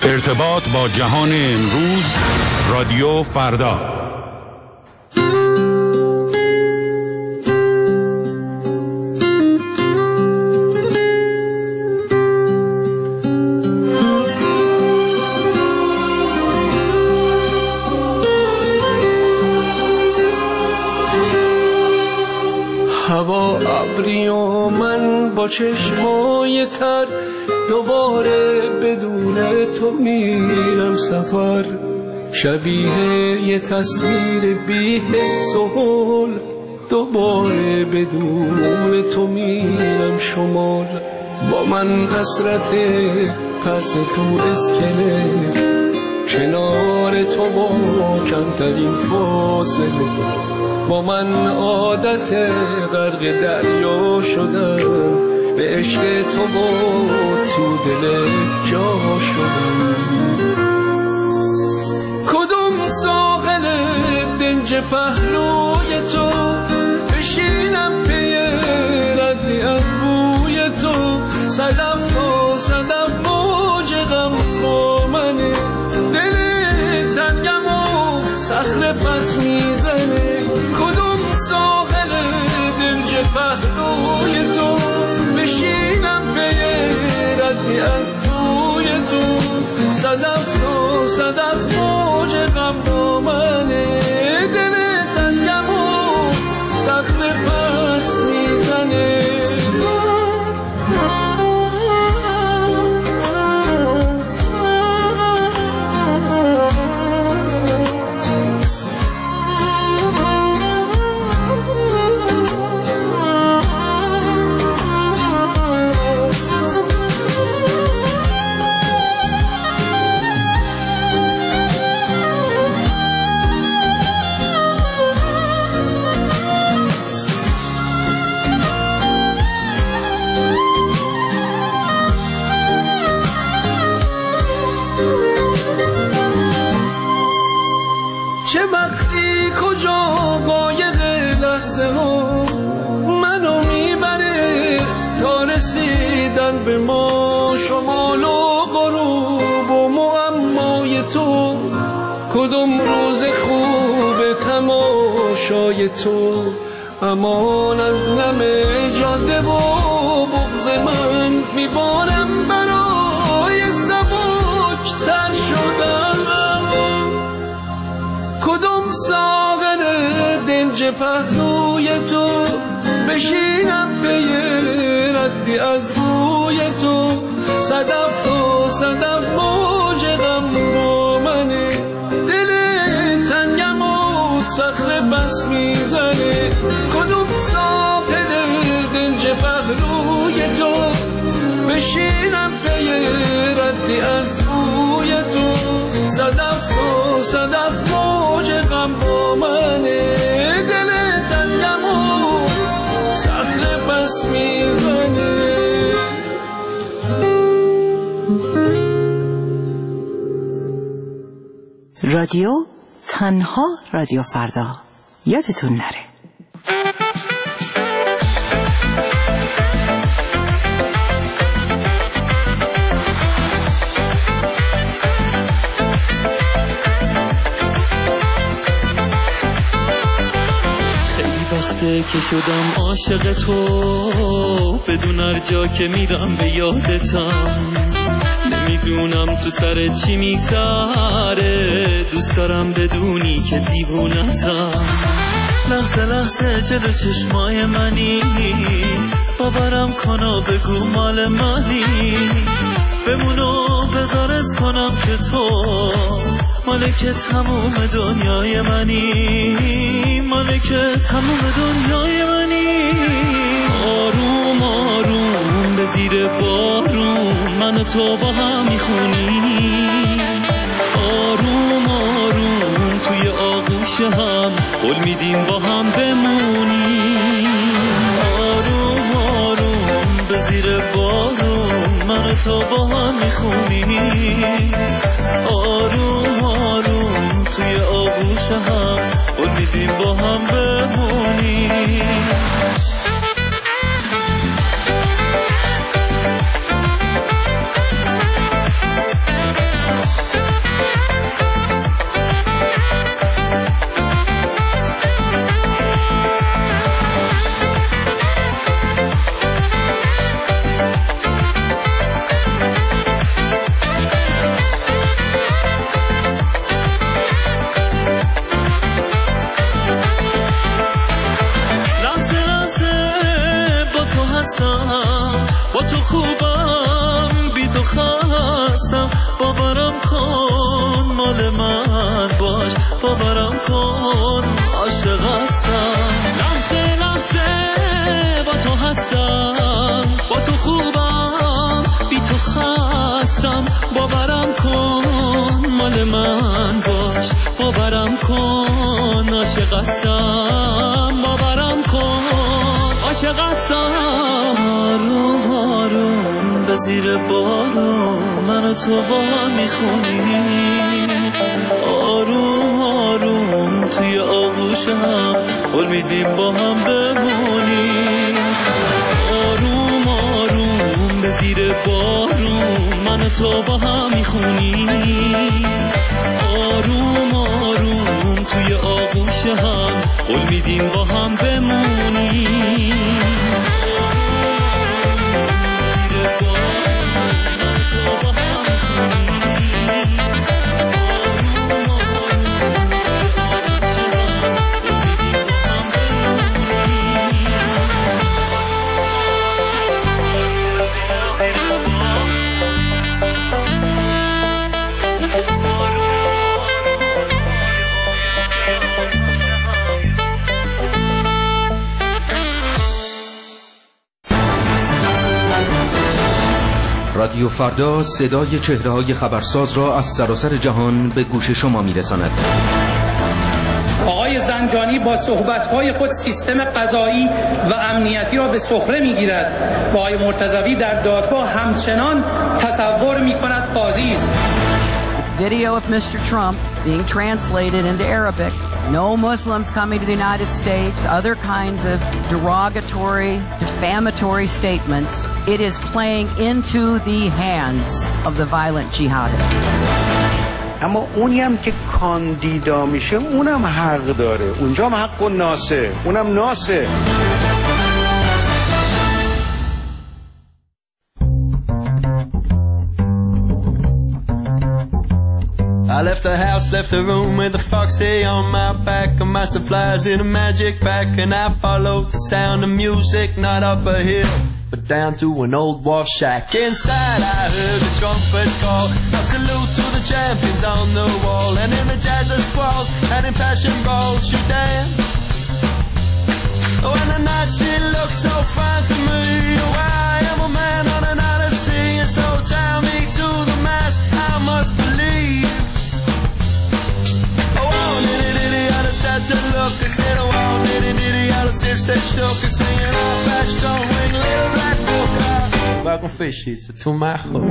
ارتباط با جهان امروز، رادیو فردا. هوا ابری و من با چشمای تر، دوباره بدون تو میرم سفر. شبیه یه تصویر بی حس و حال، دوباره بدون تو میرم شمال. با من حسرت پس تو اسکله، کنار تو با کمترین فاصله. با من عادت غرق دریا شدم، به عشق تو با تو دل جا شدم. کدوم ساحل دنج پهلوی تو، بشینم پی ردی از بوی تو. صدف و صدف موج غم با منه، دل تنگم و صخره پس میزنه. کدوم ساحل دنج پهلوی تو، بشینم پی ردی از بوی تو. صدف و صدف موج غم با منه، دل تنگم و صخره پس میزنه. چه وقتی کجا قایق لحظه ها منو میبره تا رسیدن به ما. شمال و غروب و معمای تو، کدوم روز خوب تماشای تو. امان از نم جاده و بغض من، میبارم برای سبک تر شدم. کدوم ساغر دنج پهلوی تو، بشینم پی ردی از بوی تو. صدف و صدف موج غم با منه، دل تنگم و صخره بس میزنه. کدوم ساغر دنج پهلوی تو، بشینم پی ردی از بوی تو. صدف و صدف موج غم با منه، دل تنگم و صخره بس میزنه. رادیو تنها رادیو فردا، یادتون نره. وقته که شدم عاشق تو، بدون هر جا که میرم به یادتم. نمیدونم تو سر چی میگذره، دوست دارم بدونی که دیوونتم. لحظه لحظه جلو چشمای منی، باورم کنا بگو مال منی. بمونو بذارت کنم که تو مالک تموم دنیای منی، مالک تموم دنیای منی. آروم آروم به زیر بارون من و تو با هم میخونی. آروم آروم توی آغوش هم قول میدیم با هم بمونی. آروم آروم به زیر بارون من و تو با هم میخونی. آروم آروم توی آغوش هم قول میدیم با هم بمونی. هستم باورم کن مال من باش باورم کن عاشق هستم لحظه لحظه با تو هستم با تو خوبم بی تو خستم باورم کن مال من باش باورم کن عاشق هستم باورم کن عاشق هستم آروم آروم به زیر بارون من و تو با هم میخونیم آروم آروم توی آغوش هم قول میدیم با هم بمونیم آروم آروم به زیر بارون من و تو با هم میخونیم آروم آروم توی آغوش هم قول میدیم با هم بمونیم رادیو فردا صدای چهره‌های خبرساز را از سراسر جهان به گوش شما می‌رساند. آقای زنجانی با صحبت‌های خود سیستم قضایی و امنیتی را به سخره می‌گیرد و آقای مرتضوی در دادگاه همچنان تصور می‌کند قاضی است. Video of Mr. Trump being translated into Arabic. No Muslims coming to the United States, other kinds of derogatory, defamatory statements. It is playing into the hands of the violent jihadists. اما اونی هم که کاندیدا میشه اونم حق داره، اونجا هم حق و ناسه، اونم ناسه. I left the house, left the room with a foxy on my back and my supplies in a magic bag, and I followed the sound of music, not up a hill but down to an old wharf shack. Inside I heard the trumpets call, a salute to the champions on the wall, and in the jazz of squalls and in passion balls she danced. Oh, and the night she looked so fine to me. Oh, I am a man on an odyssey, and so tie me to the mast, I must believe. Start to look, I said, oh, diddy, all the sips that shook, I singing all back, don't ring, little black book. Welcome fishies to my hook.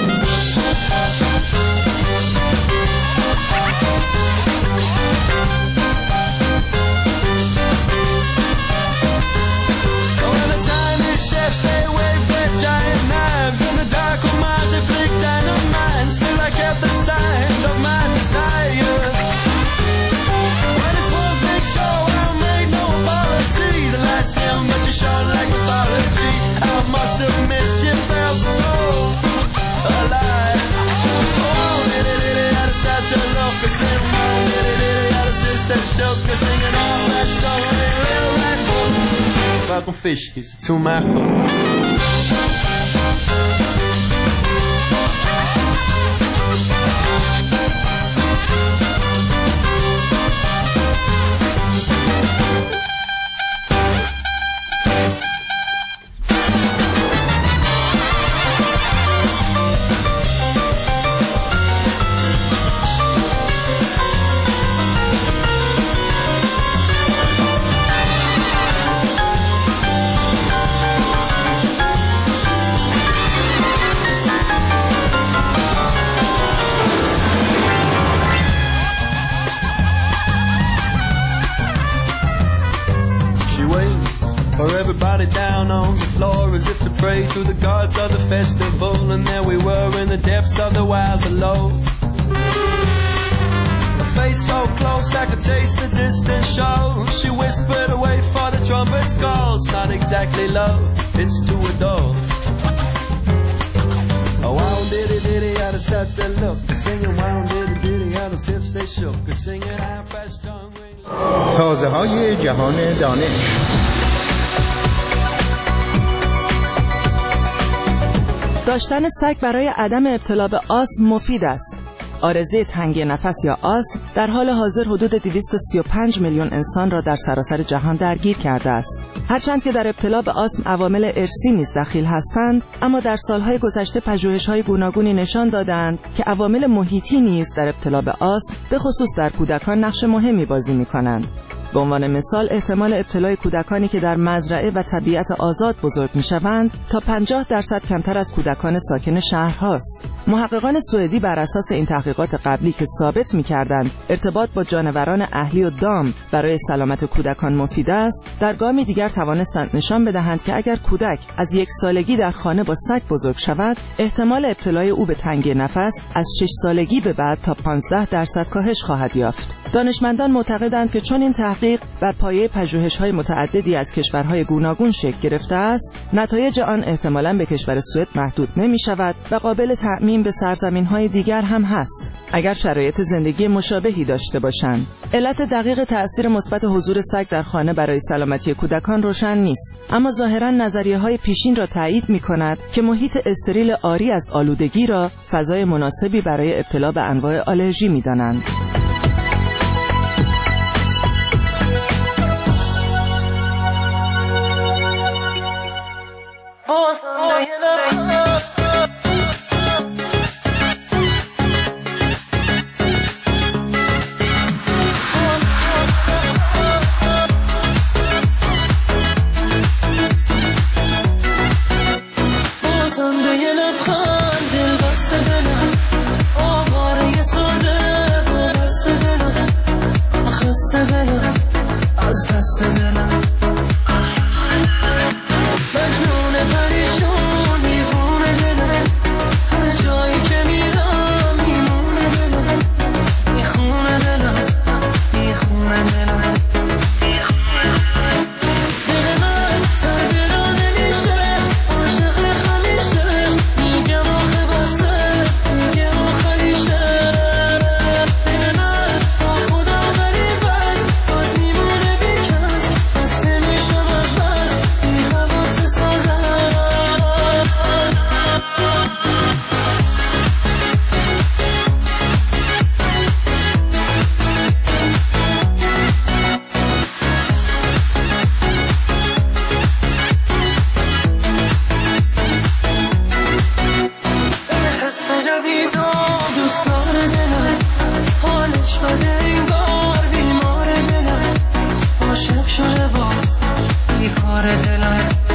Oh, and the tiny chefs, they wave their giant knives, and the dark minds, they flick down on mine. Still I kept the signs of my desire. Show, I made no apology. The lights dim, but you shone like mythology. I must admit, she felt so alive. Oh, diddy, I decided to look, I said, oh, diddy, I decided to shook, I singing all that stuff, little red book. Welcome fishies to my hook. Down on the floor as if to pray to the gods of the festival, and there we were in the depths of the wild below. A face so close I could taste the distant show. She whispered away for the trumpet's call. It's not exactly love, it's to adore. Oh, wow, diddy, I just had to look, singing wow, diddy, how the sips they shook, singing half fast tongue ring. تازه های جهان دانش. داشتن سگ برای عدم ابتلا به آسم مفید است. عارضه تنگی نفس یا آسم در حال حاضر حدود 235 میلیون انسان را در سراسر جهان درگیر کرده است. هرچند که در ابتلا به آسم عوامل ارثی نیز دخیل هستند، اما در سالهای گذشته پژوهش‌های گوناگونی نشان دادند که عوامل محیطی نیز در ابتلا به آسم به خصوص در کودکان نقش مهمی بازی می‌کنند. به عنوان مثال احتمال ابتلای کودکانی که در مزرعه و طبیعت آزاد بزرگ می‌شوند تا 50% کمتر از کودکان ساکن شهرهاست. محققان سوئدی بر اساس این تحقیقات قبلی که ثابت می‌کردند ارتباط با جانوران اهلی و دام برای سلامت کودکان مفید است، در گامی دیگر توانستند نشان بدهند که اگر کودک از 1 سالگی در خانه با سگ بزرگ شود، احتمال ابتلای او به تنگی نفس از 6 سالگی به بعد تا 15% کاهش خواهد یافت. دانشمندان معتقدند که چون این تحقیق بر پایه پژوهش‌های متعددی از کشورهای گوناگون شکل گرفته است، نتایج آن احتمالاً به کشور سوئد محدود نمی‌شود و قابل تعمیم به سرزمین‌های دیگر هم هست اگر شرایط زندگی مشابهی داشته باشند. علت دقیق تأثیر مثبت حضور سگ در خانه برای سلامتی کودکان روشن نیست، اما ظاهراً نظریه‌های پیشین را تایید می‌کند که محیط استریل عاری از آلودگی را فضای مناسبی برای ابتلا به انواع آلرژی می‌دانند. عاشق شده باز بیکار دلم